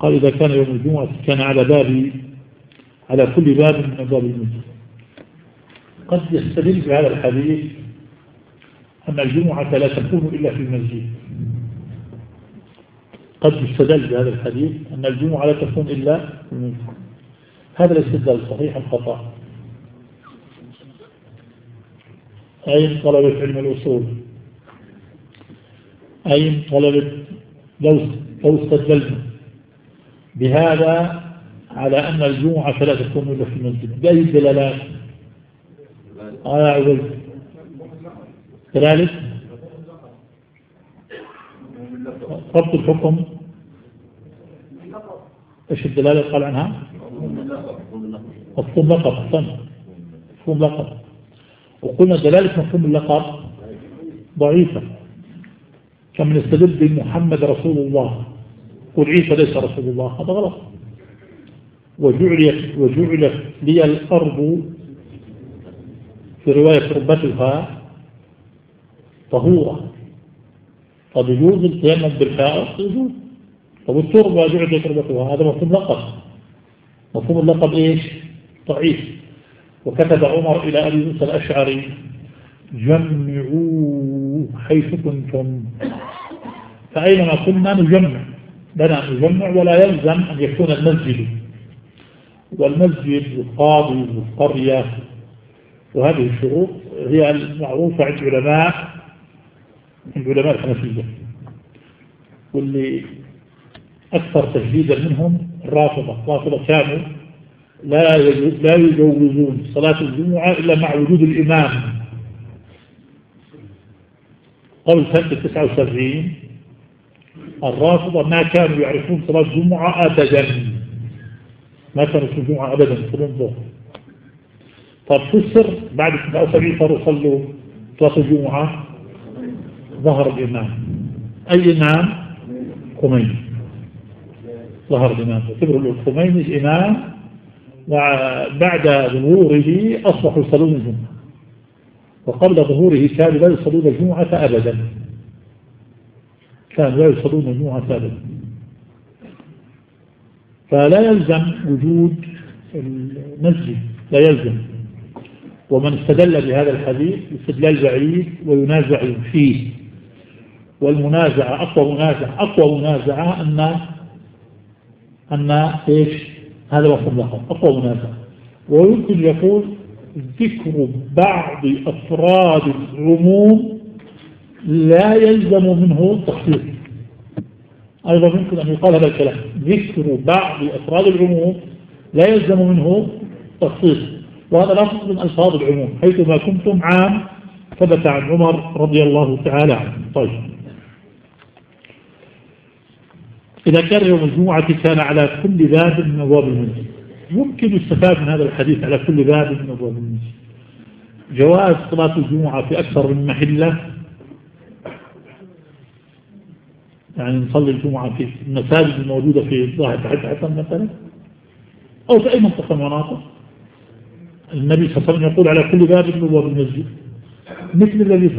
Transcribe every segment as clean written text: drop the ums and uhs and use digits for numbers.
قال إذا كان يوم الجمعة كان على كل باب من أبواب المسجد. قد يستدل بهذا الحديث أن الجمعة لا تكون إلا في المسجد. قد يستدل بهذا الحديث أن الجمعة لا تكون إلا في المسجد. هذا الاستدلال صحيح الخطأ. أين طلبة علم الأصول؟ أين طلبة لو استدلنا بهذا على أن الجمعة لا تكون إلا في المسجد بأي الدلالات؟ عبد ذلك ربط الحكم ايش الدلالة قال عنها؟ مفهوم لقب. وقلنا دلالة مفهوم اللقب ضعيفة. كم نستدل بمحمد رسول الله قل عيسى ليس رسول الله، هذا غلط. وجعلت لي الأرض في رواية ربتها طهورة. طب يجوز التيمم بالحائط؟ يجوز. طب التربة جعلت ربتها، هذا مفهوم لقب. مفهوم اللقب ايش؟ ضعيف. وكتب عمر إلى أبي موسى الأشعري جمعوا حيث كنتم. فأينما كنا نجمع، لنا نجمع ولا يلزم أن يكون المسجد. والمسجد والقاضي والقرية وهذه الشروط هي المعروفة عند علماء الحنفية، واللي أكثر تجديدا منهم الرافضة كانوا لا يجوزون صلاة الجمعة إلا مع وجود الإمام. قبل سنة 79 الرافضة ما كانوا يعرفون صلاة الجمعة أبدا، ما كانوا في الجمعة أبدا في الظهر. طب فسر بعد 79 صاروا يصلوا صلاة الجمعة، ظهر الإمام. أي إمام؟ خميني. ظهر الإمام يعتبر الخميني الإمام، وبعد ظهوره أصبحوا يصلون الجمعة، وقبل ظهوره كانوا لا يصلون الجمعة أبدا. فلا يلزم وجود المسجد، لا يلزم. ومن استدل بهذا الحديث استدلال بعيد وينازع فيه. والمنازعة أقوى منازعة أن إيش؟ هذا مفهوم لقب أقوى منازعة. ويمكن يقول ذكر بعض أفراد العموم لا يلزم منه تخصيص. أيضا يمكن أن يقال هذا الكلام، ذكر بعض أفراد العموم لا يلزم منه تخصيص. وهذا لفظ من ألفاظ العموم، حيثما كنتم عام ثبت عن عمر رضي الله تعالى عنه. طيب، إذا كان يوم الجمعة كان على كل باب من أبواب المسجد. يمكن يستفاد من هذا الحديث على كل باب من أبواب المسجد جواز صلاة الجمعة في أكثر من محلة، يعني نصلي الجمعة في المساجد الموجودة في ظاهر حسن مثلا، أو في أي منطقة من المناطق. النبي صلى الله عليه وسلم يقول على كل باب من أبواب المسجد مثل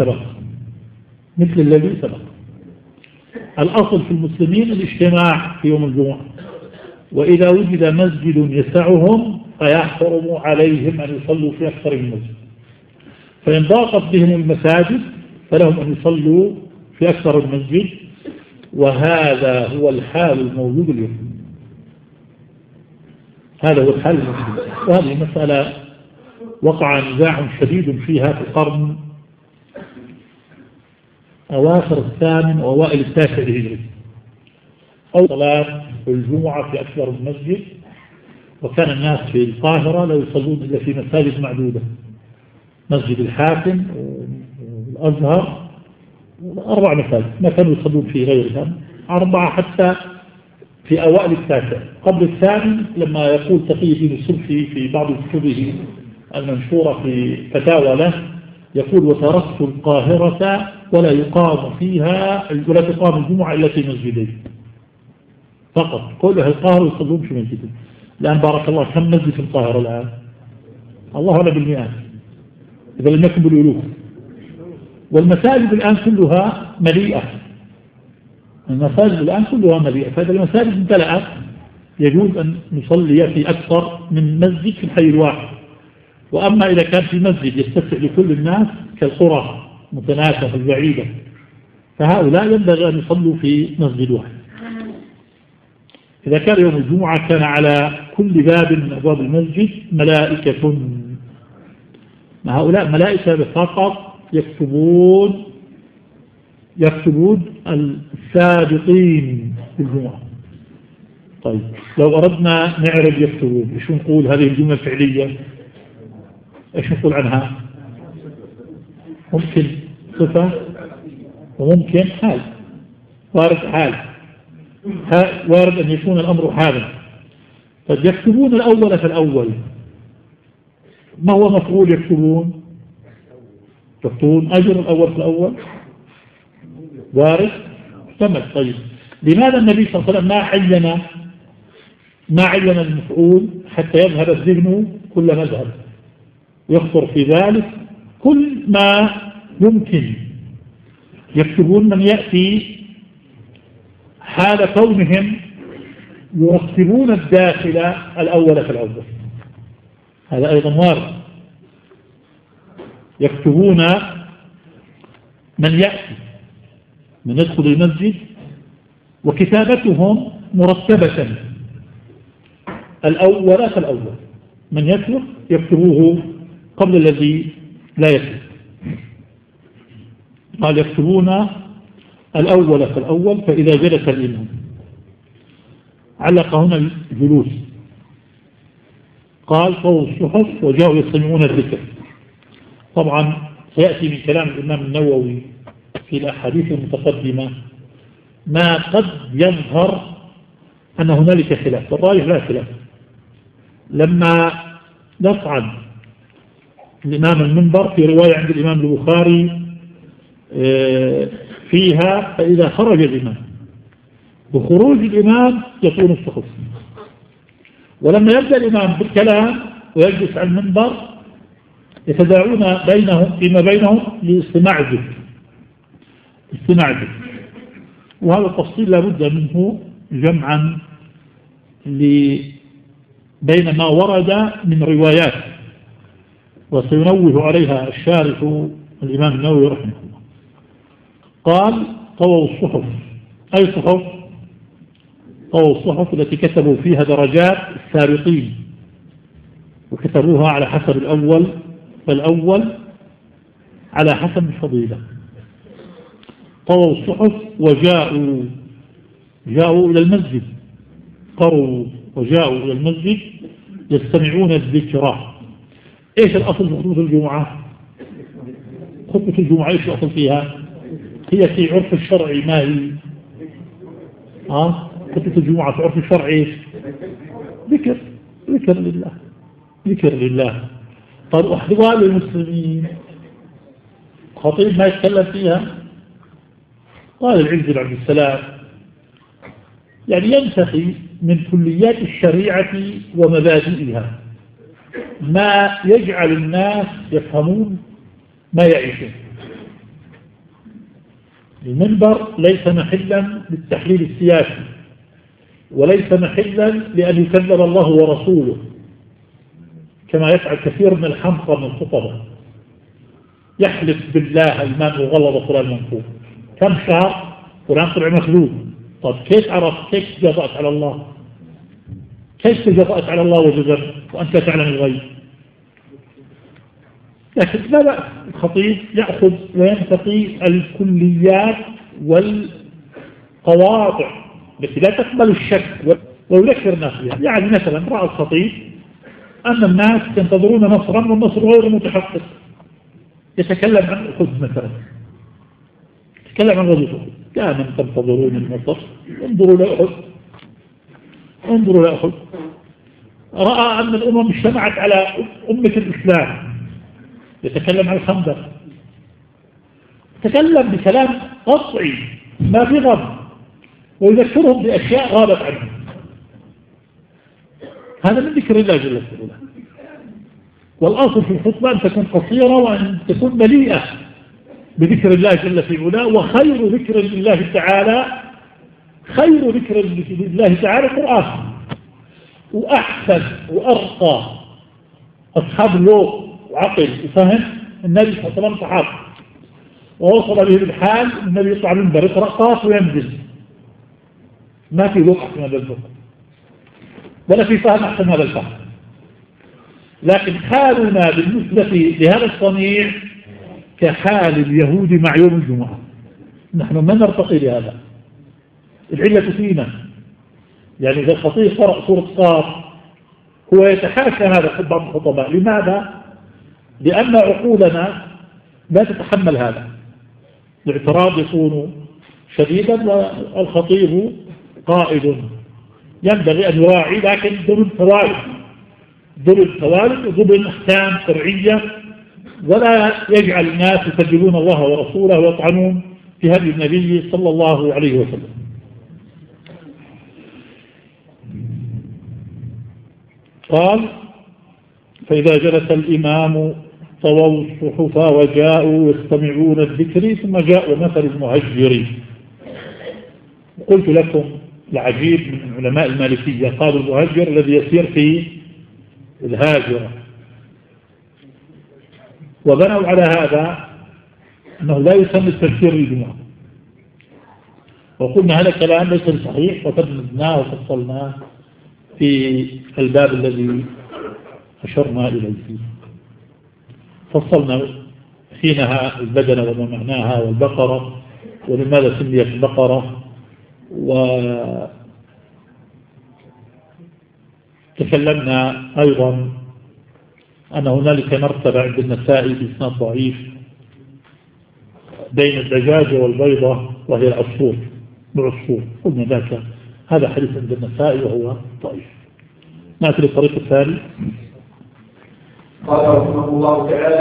الذي سبق. الأصل في المسلمين الاجتماع في يوم الجمعة، وإذا وجد مسجد يسعهم فيحرم عليهم أن يصلوا في أكثر من مسجد. فإن ضاقت بهم المساجد فلهم أن يصلوا في أكثر من مسجد، وهذا هو الحال الموجود اليوم. وهذه مسألة وقع نزاع شديد فيها في القرن أواخر الثامن وأوائل التاسع الهجري. أو صلاة الجمعة في أكثر من مسجد، وكان الناس في القاهرة لا يصلون إلا في مساجد معدودة، مسجد الحاكم والأزهر، 4 مساجد ما كانوا يصلون في غيرها، 4 حتى في أوائل التاسع. قبل الثامن لما يقول تقي الدين السلفي في بعض كتبه المنشورة في فتاوى له، يقول وتركت القاهرة ولا يقام فيها ولا تقام الجمعة إلا في مسجدين فقط. كل أهل القاهرة يصلون في مسجدين. الآن بارك الله كم مسجد في القاهرة الآن؟ الله أعلم بالمئات إذا لم يكن بالألوف. والمساجد الآن كلها مليئة، فإذا المساجد امتلأت يجوز أن نصلي في أكثر من مسجد في الحي الواحد. وأما إذا كان في مسجد يتسع لكل الناس كالقرى متناسفة البعيدة فهؤلاء ينبغي أن يصلوا في مسجد واحد. إذا كان يوم الجمعة كان على كل باب من أبواب المسجد ملائكة، هؤلاء ملائكة فقط يكتبون السابقين في الجمعة. طيب لو أردنا نعرف يكتبون إيش نقول؟ هذه الجملة فعلية إيش نقول عنها؟ ممكن صفة وممكن حال. وارد حال، وارد أن يكون الأمر حالا. قد يكتبون الأول فالأول. ما هو مفعول يكتبون أجر الأول في الأول؟ وارد محتمل. طيب لماذا النبي صلى الله عليه وسلم ما عين المفعول حتى يذهب الذهن كل مذهب يخطر في ذلك كل ما يمكن؟ يكتبون من يأتي حال كونهم يرتبون الداخل الأول فالأول، هذا أيضا وارد. يكتبون من يأتي من يدخل المسجد وكتابتهم مرتبة الأول فالأول، من يترك يكتبوه قبل الذي لا يترك. قال يكتبون الأول فالأول فإذا جلس الإمام. علق هنا الجلوس. قال طووا الصحف وجاءوا يستمعون الذكر. طبعا سيأتي من كلام الإمام النووي في الأحاديث المتقدمة ما قد يظهر أن هنالك خلاف، والراجح لا خلاف. لما نصعد الإمام المنبر في رواية عند الإمام البخاري فيها فإذا خرج الإمام بخروج الإمام يطول الصحف، ولما يبدأ الإمام بالكلام ويجلس على المنبر يتداعون فيما بينهم لاستماع الذكر. وهذا التفصيل لابد منه جمعا بين ما ورد من روايات، وسينوه عليها الشارح الإمام النووي رحمه الله. قال طووا الصحف. أي صحف؟ طووا الصحف التي كتبوا فيها درجات السابقين وكتبوها على حسب الأول، فالأول على حسب الفضيلة. طووا الصحف وجاءوا إلى المسجد، قروا وجاءوا إلى المسجد يستمعون الذكرى. إيش الأصل في خطبة الجمعة؟ خطبة الجمعة إيش الأصل فيها؟ هي في عرف الشرع ما هي؟ خطبة الجمعة في عرف الشرع إيش؟ ذكر لله. طيب أحضرها للمسلمين، خطيب ما يتكلم فيها. قال العز بن عبد السلام يعني ينتقي من كليات الشريعة ومبادئها ما يجعل الناس يفهمون ما يعيشون. المنبر ليس محلا للتحليل السياسي، وليس محلا لأن يكذب الله ورسوله كما يفعل كثير من الحمقى من الخطبة. يحلف بالله الماء مغلظ قرآن منفوذ. كم شهر قرآن طلع مخلوق. طب كيف عرفت؟ كيف تجرأت على الله؟ كيف تجرأت على الله وجزم وأنت تعلم الغيب؟ لكن لا بأس الخطيب يأخذ وينتقي الكليات والقواطع التي لا تقبل الشك ويذكر الناس بها. يعني مثلا رأى الخطيب أن الناس ينتظرون نصرا والنصر غير متحقق، يتكلم عن أحد مثلا، يتكلم عن غزوة أحد. كان تنتظرون النصر، انظروا لأحد. رأى أن الأمم اجتمعت على أمة الإسلام، يتكلم عن الخندق، يتكلم بكلام قطعي ما في غض، ويذكرهم بأشياء غابت عنهم. هذا من ذكر الله جل وعلا. والأصل في الخطبة أن تكون قصيرة وأن تكون مليئة بذكر الله جل في علاه. وخير ذكر لله تعالى القرآن. وأحسن وأرقى أصحاب ذوق وعقل وفهم النبي صلى الله عليه وسلم صحابه، ووصل به بالحال النبي يطلع من المنبر يقرأ قاف وينزل، ما في ذوق أحسن هذا الذوق ولا في فهم أحسن هذا الفهم. لكن حالنا بالنسبة لهذا الصنيع كحال اليهود مع يوم الجمعة، نحن ما نرتقي لهذا. العلة فينا، يعني إذا الخطيب قرأ سورة قاف هو يتحاشى هذا بعض الخطباء. لماذا؟ لأن عقولنا لا تتحمل هذا، الاعتراض يكون شديدا والخطيب قائد ينبغي أن يراعي، لكن ضمن ثوابت وضمن أحكام شرعية، ولا يجعل الناس يكذبون الله ورسوله ويطعنون في هدي النبي صلى الله عليه وسلم. قال: فإذا جلس الإمام طووا الصحف وجاءوا يستمعون الذكر ثم جاءوا مثل المهجر. قلت لكم العجيب من علماء المالكية قالوا المهجر الذي يسير في الهاجرة، وبنوا على هذا أنه لا يسمى التفسير للجمعة، وقلنا هذا الكلام ليس صحيح وقدمناه وفصلناه في الباب الذي أشرنا إليه. فصلنا حينها البدن وما معناها والبقرة ولماذا سميت البقرة، وتكلمنا أيضا أن هنالك مرتبة عند النسائي بإسناد ضعيف بين الدجاجة والبيضة وهي العصفور بعصفور، قلنا ذاك هذا حديث عند النسائي وهو ضعيف. نأتي للطريق الثاني. قال رحمه الله تعالى: